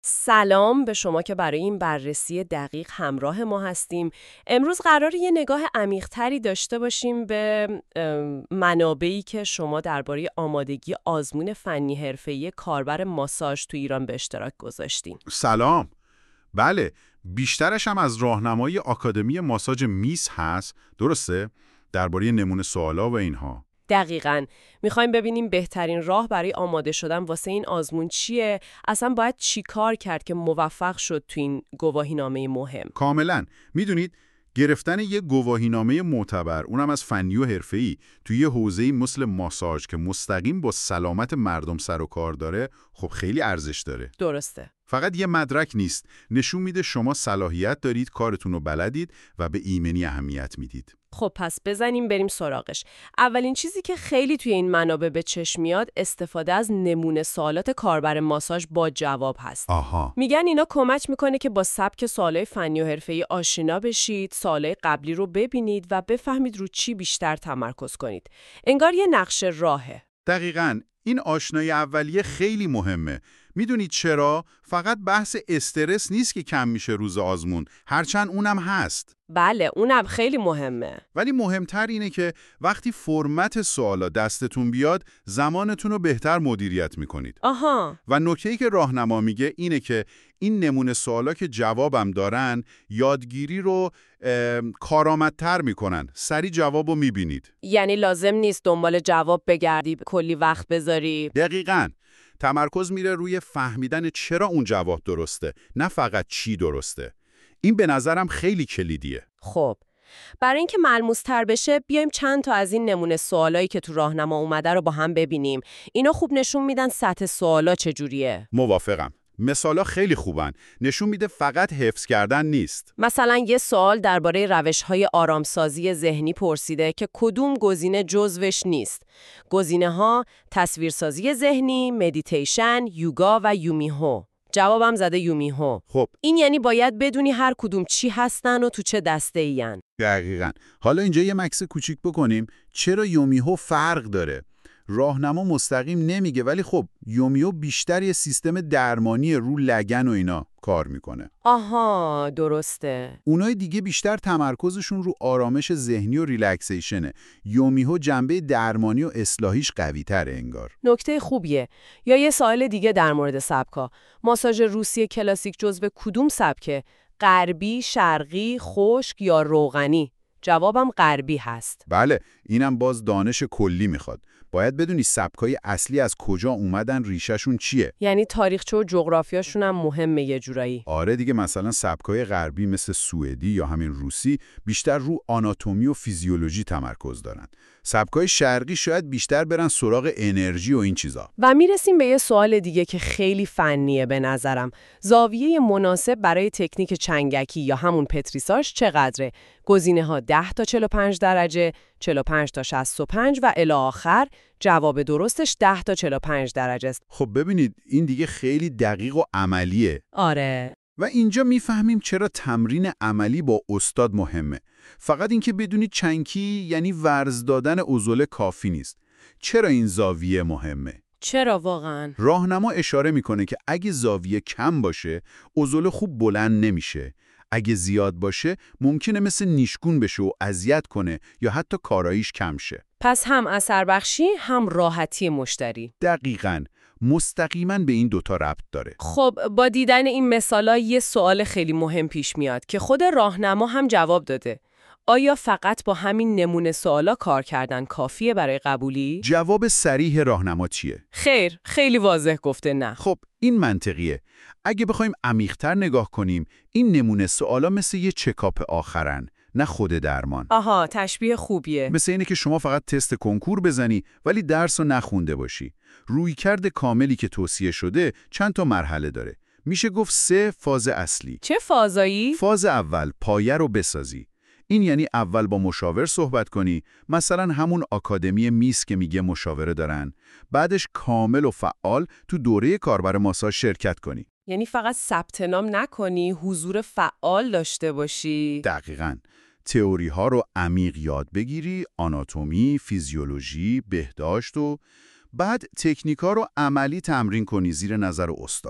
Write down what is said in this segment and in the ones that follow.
سلام به شما که برای این بررسی دقیق همراه ما هستیم. امروز قراره یه نگاه عمیق‌تری داشته باشیم به منابعی که شما درباره آمادگی آزمون فنی حرفه‌ای کاربر ماساژ تو ایران به اشتراک گذاشتین. سلام. بله، بیشترش هم از راهنمای آکادمی ماساژ میس هست، درسته؟ درباره نمونه سوالا و اینها. دقیقاً. میخوایم ببینیم بهترین راه برای آماده شدن واسه این آزمون چیه؟ اصلا باید چی کار کرد که موفق شد تو این گواهینامه مهم؟ کاملا. میدونید گرفتن یه گواهینامه معتبر، اونم از فنی و حرفه‌ای، توی یه حوزه‌ای مثل ماساژ که مستقیم با سلامت مردم سر و کار داره، خب خیلی ارزش داره. درسته. فقط یه مدرک نیست، نشون میده شما صلاحیت دارید، کارتون رو بلدید و به ایمنی اهمیت میدید. خب پس بزنیم بریم سراغش. اولین چیزی که خیلی توی این منابع به چشم میاد استفاده از نمونه سوالات کاربر ماساژ با جواب هست. آها. میگن اینا کمک میکنه که با سبک سوالای فنی و حرفه‌ای آشنا بشید، سوالای قبلی رو ببینید و بفهمید رو چی بیشتر تمرکز کنید. انگار یه نقشه راهه. دقیقاً. این آشنایی اولیه خیلی مهمه. میدونید چرا؟ فقط بحث استرس نیست که کم میشه روز آزمون، هرچند اونم هست. بله، اونم خیلی مهمه. ولی مهمتر اینه که وقتی فرمت سوالا دستتون بیاد، زمانتون رو بهتر مدیریت میکنید. آها. و نکته‌ای که راهنما میگه اینه که این نمونه سوالا که جوابم دارن، یادگیری رو کارآمدتر میکنن. سریع جوابو میبینید. یعنی لازم نیست دنبال جواب بگردی، کلی وقت بذاری. دقیقاً. تمرکز میره روی فهمیدن چرا اون جواب درسته، نه فقط چی درسته. این به نظرم خیلی کلیدیه. خب، برای اینکه ملموس‌تر بشه بیایم چند تا از این نمونه سوالایی که تو راهنما اومده رو با هم ببینیم. اینا خوب نشون میدن سطح سوالا چجوریه. موافقم. مثالا خیلی خوبن. نشون میده فقط حفظ کردن نیست. مثلا یه سوال درباره روش‌های آرامسازی ذهنی پرسیده که کدوم گزینه جزوش نیست. گزینه‌ها تصویرسازی ذهنی، مدیتیشن، یوگا و یومیهو. جوابم زده یومیهو. خب، این یعنی باید بدونی هر کدوم چی هستن و تو چه دسته‌این. دقیقاً. حالا اینجا یه مکس کوچیک بکنیم. چرا یومیهو فرق داره؟ راهنما مستقیم نمیگه، ولی خب یومیهو بیشتر یه سیستم درمانی رو لگن و اینا کار میکنه. آها، درسته. اونای دیگه بیشتر تمرکزشون رو آرامش ذهنی و ریلکسیشنه. یومیهو جنبه درمانی و اصلاحیش قوی تره انگار. نکته خوبیه. یا یه سوال دیگه در مورد سبکا. ماساژ روسی کلاسیک جزو کدوم سبکه؟ غربی، شرقی، خشک یا روغنی؟ جوابم غربی هست. بله، اینم باز دانش کلی میخواد. باید بدونی سبکای اصلی از کجا اومدن، ریشه‌شون چیه. یعنی تاریخچه و جغرافیاشون هم مهمه یه جورایی. آره دیگه، مثلا سبکای غربی مثل سوئدی یا همین روسی بیشتر رو آناتومی و فیزیولوژی تمرکز دارن. سبکای شرقی شاید بیشتر برن سراغ انرژی و این چیزا. و میرسیم به یه سوال دیگه که خیلی فنیه به نظرم. زاویه مناسب برای تکنیک چنگکی یا همون پتریساژ چقدره؟ گزینه‌ها 10 تا 45 درجه، 45 تا 65 و الی آخر. جواب درستش 10 تا 45 درجه است. خب ببینید، این دیگه خیلی دقیق و عملیه. آره. و اینجا میفهمیم چرا تمرین عملی با استاد مهمه. فقط اینکه بدونید چنکی یعنی ورز دادن عضله کافی نیست. چرا این زاویه مهمه؟ چرا واقعاً؟ راهنما اشاره میکنه که اگه زاویه کم باشه، عضله خوب بلند نمیشه. اگه زیاد باشه، ممکنه مثل نیشگون بشه و اذیت کنه یا حتی کاراییش کم شه. پس هم اثر بخشی هم راحتی مشتری. دقیقاً. مستقیما به این دوتا ربط داره. خب با دیدن این مثالا یه سوال خیلی مهم پیش میاد که خود راهنما هم جواب داده. آیا فقط با همین نمونه سوالا کار کردن کافیه برای قبولی؟ جواب صریح راهنما چیه؟ خیر، خیلی واضح گفته نه. خب این منطقیه. اگه بخوایم عمیق‌تر نگاه کنیم، این نمونه سوالا مثل یه چکاپ آخرن، نه خود درمان. آها، تشبیه خوبیه. مثل اینه که شما فقط تست کنکور بزنی ولی درس رو نخونده باشی. رویکرد کاملی که توصیه شده چند تا مرحله داره. میشه گفت 3 فاز اصلی. چه فازایی؟ فاز اول، پایه رو بسازی. این یعنی اول با مشاور صحبت کنی، مثلا همون آکادمی میس که میگه مشاوره دارن. بعدش کامل و فعال تو دوره کاربر ماساژ شرکت کنی. یعنی فقط ثبت نام نکنی، حضور فعال داشته باشی. دقیقاً. تئوری ها رو عمیق یاد بگیری، آناتومی، فیزیولوژی، بهداشت و بعد تکنیک ها رو عملی تمرین کنی زیر نظر استاد.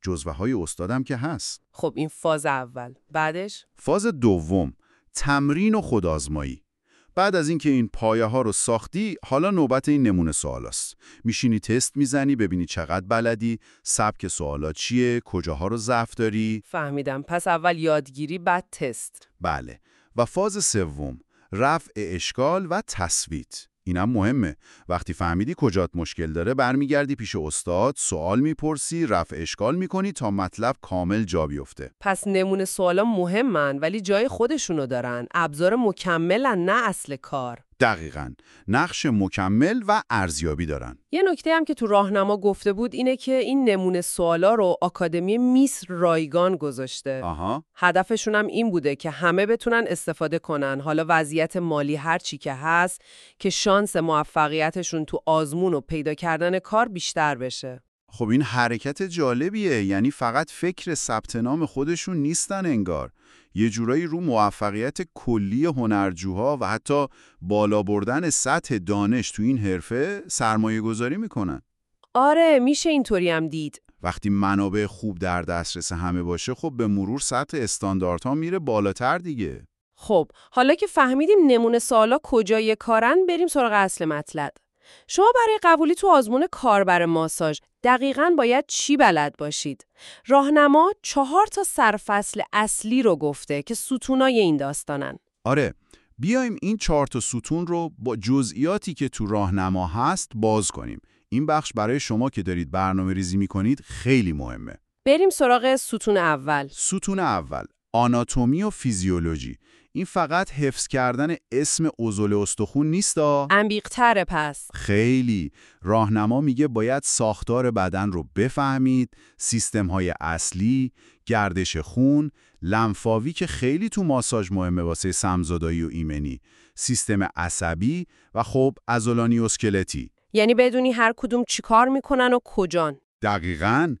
جزوه‌های استادم که هست. خب این فاز اول. بعدش؟ فاز دوم، تمرین و خودآزمایی. بعد از اینکه این پایه‌ها رو ساختی، حالا نوبت این نمونه سوالاست. میشینی تست میزنی ببینی چقدر بلدی، سبک سوالات چیه، کجاها رو ضعف داری. فهمیدم. پس اول یادگیری بعد تست. بله. و فاز سوم، رفع اشکال و تثبیت. اینم مهمه. وقتی فهمیدی کجات مشکل داره، برمیگردی پیش استاد، سوال میپرسی، رفع اشکال میکنی تا مطلب کامل جا بیفته. پس نمونه سوالا مهمن ولی جای خودشونو دارن. ابزار مکملن نه اصل کار. دقیقاً. نقش مکمل و ارزیابی دارن. یه نکته هم که تو راهنما گفته بود اینه که این نمونه سوالا رو آکادمی میسر رایگان گذاشته. آها. هدفشون هم این بوده که همه بتونن استفاده کنن، حالا وضعیت مالی هر چی که هست، که شانس موفقیتشون تو آزمون و پیدا کردن کار بیشتر بشه. خب این حرکت جالبیه. یعنی فقط فکر ثبت نام خودشون نیستن انگار. یه جورایی رو موفقیت کلی هنرجوها و حتی بالا بردن سطح دانش تو این حرفه سرمایه گذاری میکنن. آره میشه اینطوری هم دید. وقتی منابع خوب در دسترس همه باشه، خب به مرور سطح استانداردها میره بالاتر دیگه. خب حالا که فهمیدیم نمونه سوالا کجای کارن، بریم سراغ اصل مطلب. شما برای قبولی تو آزمون کاربر ماساژ دقیقاً باید چی بلد باشید؟ راهنما 4 سرفصل اصلی رو گفته که ستونای این داستانن. آره، بیایم این 4 ستون رو با جزئیاتی که تو راهنما هست باز کنیم. این بخش برای شما که دارید برنامه ریزی میکنید خیلی مهمه. بریم سراغ ستون اول. ستون اول، آناتومی و فیزیولوژی. این فقط حفظ کردن اسم عضله استخون نیستا؟ عمیق‌تره پس. خیلی. راهنما میگه باید ساختار بدن رو بفهمید، سیستم‌های اصلی، گردش خون، لنفاوی که خیلی تو ماساژ مهمه واسه سمزدایی و ایمنی، سیستم عصبی و خب عضلانی و اسکلتی. یعنی بدونی هر کدوم چی کار میکنن و کجان. دقیقاً.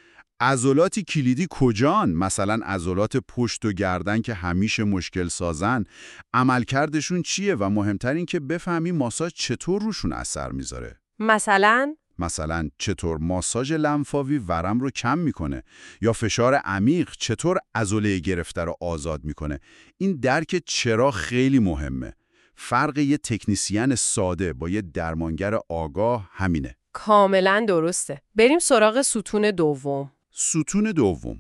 عضلاتی کلیدی کجان؟ مثلا عضلات پشت و گردن که همیشه مشکل سازن، عملکردشون چیه و مهمتر این که بفهمی ماساژ چطور روشون اثر میذاره. مثلا چطور ماساژ لنفاوی ورم رو کم میکنه یا فشار عمیق چطور عضله گرفته رو آزاد میکنه. این درک چرا خیلی مهمه. فرق یه تکنیسین ساده با یه درمانگر آگاه همینه. کاملا درسته. بریم سراغ ستون دوم. ستون دوم،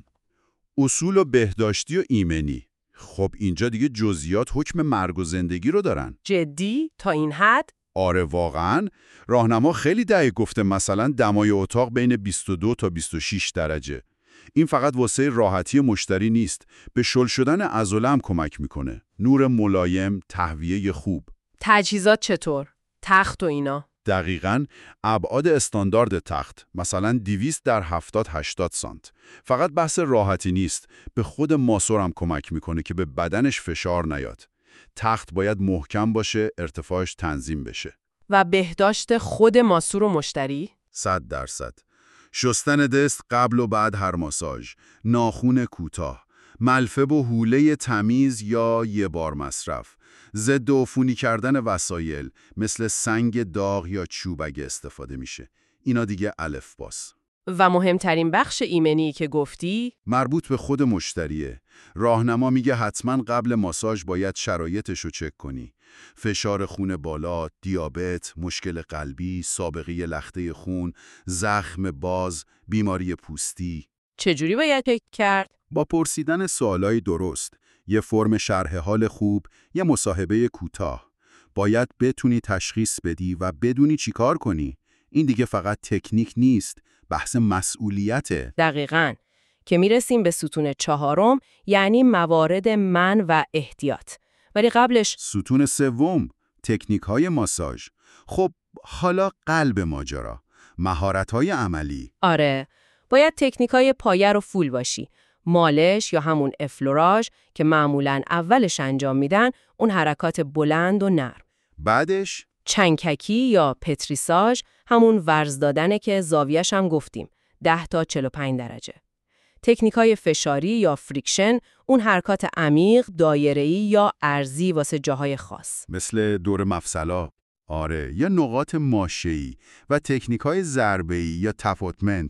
اصول بهداشتی و ایمنی. خب اینجا دیگه جزئیات حکم مرگ و زندگی رو دارن. جدی؟ تا این حد؟ آره واقعاً. راهنما خیلی دقیق گفته مثلا دمای اتاق بین 22 تا 26 درجه. این فقط واسه راحتی مشتری نیست، به شل شدن عضله هم کمک میکنه. نور ملایم، تهویه خوب. تجهیزات چطور؟ تخت و اینا؟ دقیقاً. ابعاد استاندارد تخت مثلا 200 در 70-80 سانت. فقط بحث راحتی نیست، به خود ماسور هم کمک میکنه که به بدنش فشار نیاد. تخت باید محکم باشه، ارتفاعش تنظیم بشه. و بهداشت خود ماسور و مشتری؟ 100%. شستن دست قبل و بعد هر ماساژ، ناخن کوتاه، ملفه و حوله تمیز یا یه بار مصرف، ضد عفونی کردن وسایل مثل سنگ داغ یا چوب اگه استفاده میشه. اینا دیگه الفباست. و مهمترین بخش ایمنی که گفتی؟ مربوط به خود مشتریه. راهنما میگه حتما قبل ماساژ باید شرایطش رو چک کنی. فشار خون بالا، دیابت، مشکل قلبی، سابقه لخته خون، زخم باز، بیماری پوستی. چجوری باید چک کرد؟ با پرسیدن سوالای درست، یه فرم شرح حال خوب، یه مصاحبه کوتاه. باید بتونی تشخیص بدی و بدونی چی کار کنی. این دیگه فقط تکنیک نیست، بحث مسئولیته. دقیقاً. که میرسیم به ستون چهارم، یعنی موارد منع و احتیاط. ولی قبلش ستون سوم، تکنیک‌های ماساژ. خب حالا قلب ماجرا، مهارت‌های عملی. آره، باید تکنیکای پایه رو فول باشی. مالش یا همون افلوراژ که معمولاً اولش انجام میدن، اون حرکات بلند و نرم. بعدش چنگکی یا پتریساژ، همون ورز دادنه که زاویه‌ش هم گفتیم 10 تا 45 درجه. تکنیکای فشاری یا فریکشن، اون حرکات عمیق، دایره‌ای یا ارزی واسه جاهای خاص. مثل دور مفصلا. آره، یا نقاط ماشه‌ای و تکنیک‌های ضربه‌ای یا تفاتمنت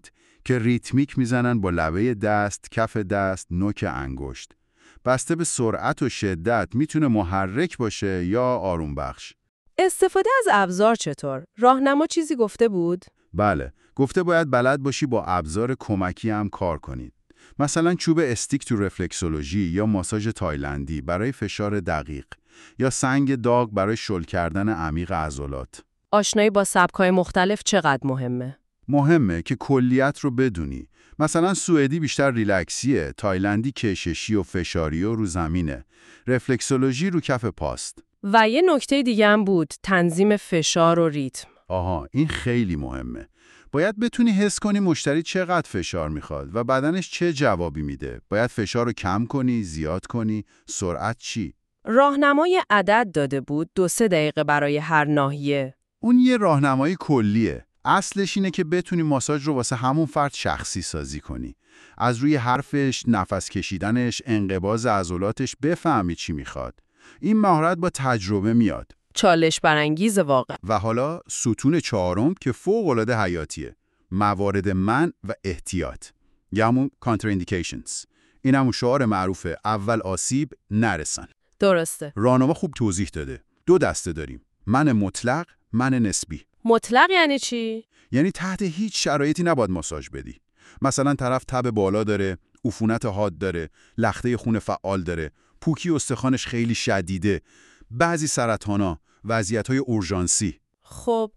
که ریتمیک میزنن با لبه دست، کف دست، نوک انگشت. بسته به سرعت و شدت میتونه محرک باشه یا آروم بخش. استفاده از ابزار چطور؟ راهنما چیزی گفته بود؟ بله، گفته باید بلد باشی با ابزار کمکی هم کار کنید. مثلا چوب استیک تو رفلکسولوژی یا ماساژ تایلندی برای فشار دقیق یا سنگ داغ برای شل کردن عمیق عضلات. آشنایی با سبک‌های مختلف چقدر مهمه؟ مهمه که کلیت رو بدونی. مثلا سوئدی بیشتر ریلکسیه، تایلندی کششی و فشاری و رو زمینه، رفلکسولوژی رو کف پاست. و یه نکته دیگه هم بود، تنظیم فشار و ریتم. آها، این خیلی مهمه. باید بتونی حس کنی مشتری چقدر فشار میخواد و بدنش چه جوابی میده. باید فشار رو کم کنی، زیاد کنی، سرعت چی؟ راهنمای عدد داده بود 2-3 دقیقه برای هر ناحیه. اون یه راهنمای کلیه. اصلش اینه که بتونی ماساژ رو واسه همون فرد شخصی سازی کنی. از روی حرفش، نفس کشیدنش، انقباض عضلاتش بفهمی چی میخواد. این مهارت با تجربه میاد. چالش برانگیز واقعا. و حالا ستون چهارم که فوق‌العاده حیاتیه. موارد منع و احتیاط. یا همون contraindications. این همون شعار معروفه اول آسیب نرسن. درسته. راهنما خوب توضیح داده. 2 دسته داریم. منع مطلق، منع نسبی. مطلق یعنی چی؟ یعنی تحت هیچ شرایطی نباید ماساژ بدی. مثلا طرف تب بالا داره، عفونت حاد داره، لخته خون فعال داره، پوکی استخوانش خیلی شدیده، بعضی سرطانا، وضعیت‌های اورژانسی. خب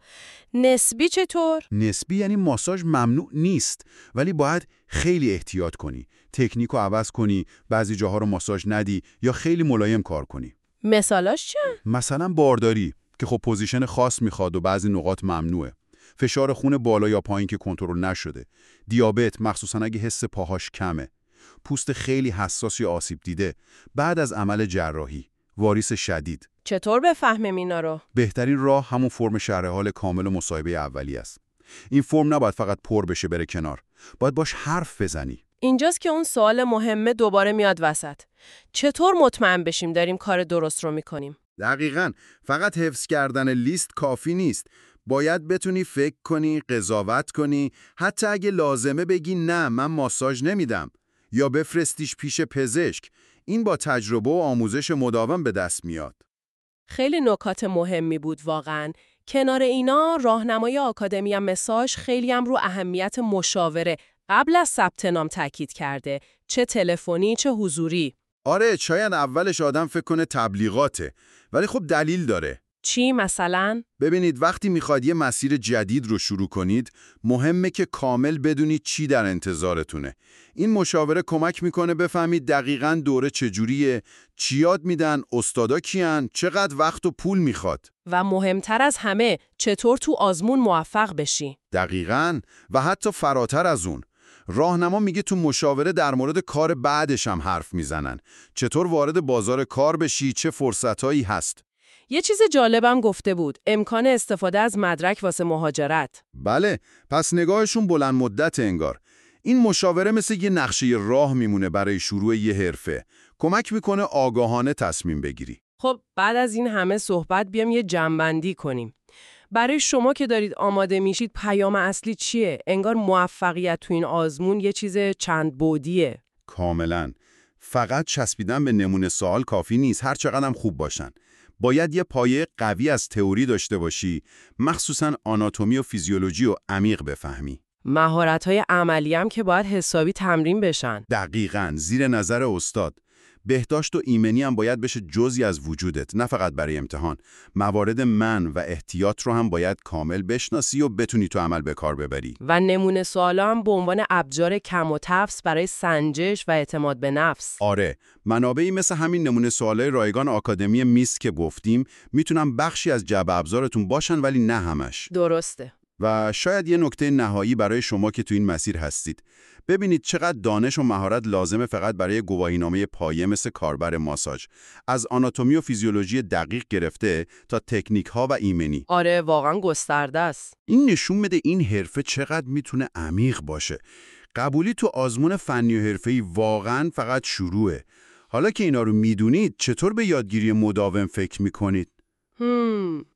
نسبی چطور؟ نسبی یعنی ماساژ ممنوع نیست، ولی باید خیلی احتیاط کنی، تکنیک رو عوض کنی، بعضی جاها رو ماساژ ندی یا خیلی ملایم کار کنی. مثالاش چه؟ مثلا بارداری که خب پوزیشن خاص میخواد و بعضی نقاط ممنوعه. فشار خون بالا یا پایین که کنترل نشده. دیابت مخصوصا اگه حس پاهاش کمه. پوست خیلی حساس یا آسیب دیده. بعد از عمل جراحی. واریس شدید. چطور بفهمیم اینا رو؟ بهترین راه همون فرم شرح حال کامل و مصاحبه اولی است. این فرم نباید فقط پر بشه بره کنار. باید باش حرف بزنی. اینجاست که اون سوال مهمه دوباره میاد وسط. چطور مطمئن بشیم داریم کار درست رو میکنیم؟ دقیقاً. فقط حفظ کردن لیست کافی نیست. باید بتونی فکر کنی، قضاوت کنی، حتی اگه لازمه بگی نه من ماساژ نمیدم یا بفرستیش پیش پزشک. این با تجربه و آموزش مداوم به دست میاد. خیلی نکات مهمی بود واقعاً. کنار اینا راهنمای آکادمی مساژ خیلی هم رو اهمیت مشاوره قبل از ثبت نام تاکید کرده، چه تلفنی چه حضوری. آره، شاید اولش آدم فکر کنه تبلیغاته، ولی خب دلیل داره. چی مثلا؟ ببینید وقتی میخواد یه مسیر جدید رو شروع کنید، مهمه که کامل بدونید چی در انتظارتونه. این مشاوره کمک میکنه بفهمید دقیقاً دوره چجوریه، چی یاد میدن، استادا کیان، چقدر وقت و پول میخواد. و مهمتر از همه چطور تو آزمون موفق بشی. دقیقاً. و حتی فراتر از اون. راهنما میگه تو مشاوره در مورد کار بعدش هم حرف میزنن. چطور وارد بازار کار بشی، چه فرصتایی هست. یه چیز جالبم گفته بود، امکان استفاده از مدرک واسه مهاجرت. بله، پس نگاهشون بلند مدت انگار. این مشاوره مثل یه نقشه راه میمونه برای شروع یه حرفه. کمک میکنه آگاهانه تصمیم بگیری. خب بعد از این همه صحبت بیام یه جمع‌بندی کنیم. برای شما که دارید آماده میشید پیام اصلی چیه؟ انگار موفقیت تو این آزمون یه چیز چند بعدیه. کاملاً. فقط چسبیدن به نمونه سوال کافی نیست، هر چقدر هم خوب باشن. باید یه پایه قوی از تئوری داشته باشی، مخصوصاً آناتومی و فیزیولوژی و عمیق بفهمی. مهارت‌های عملی هم که باید حسابی تمرین بشن. دقیقاً، زیر نظر استاد. بهداشت و ایمنی هم باید بشه جزئی از وجودت، نه فقط برای امتحان. موارد منع و احتیاط رو هم باید کامل بشناسی و بتونی تو عمل به کار ببری. و نمونه سوالا هم به عنوان ابزار کم و تفس برای سنجش و اعتماد به نفس. آره، منابعی مثل همین نمونه سوالای رایگان آکادمی میس که گفتیم میتونن بخشی از جعبه ابزارتون باشن ولی نه همش. درسته. و شاید یه نکته نهایی برای شما که تو این مسیر هستید. ببینید چقدر دانش و مهارت لازمه فقط برای گواهینامه پایه مثل کاربر ماساژ. از آناتومی و فیزیولوژی دقیق گرفته تا تکنیک‌ها و ایمنی. آره واقعا گسترده است. این نشون میده این حرفه چقدر میتونه عمیق باشه. قبولی تو آزمون فنی و حرفه‌ای واقعا فقط شروعه. حالا که اینا رو میدونید چطور به یادگیری مداوم فکر میکنید؟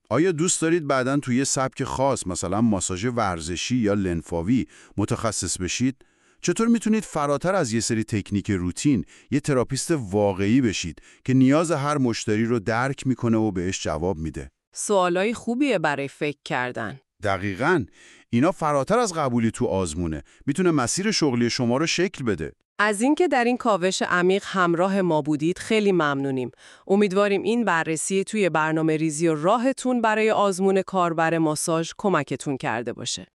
آیا دوست دارید بعداً توی یه سبک خاص مثلا ماساژ ورزشی یا لنفاوی متخصص بشید؟ چطور میتونید فراتر از یه سری تکنیک روتین یه تراپیست واقعی بشید که نیاز هر مشتری رو درک میکنه و بهش جواب میده؟ سوالای خوبیه برای فکر کردن. دقیقاً. اینا فراتر از قبولی تو آزمونه. میتونه مسیر شغلی شما رو شکل بده. از اینکه در این کاوش عمیق همراه ما بودید خیلی ممنونیم. امیدواریم این بررسی توی برنامه ریزی و راهتون برای آزمون کاربر ماساژ کمکتون کرده باشه.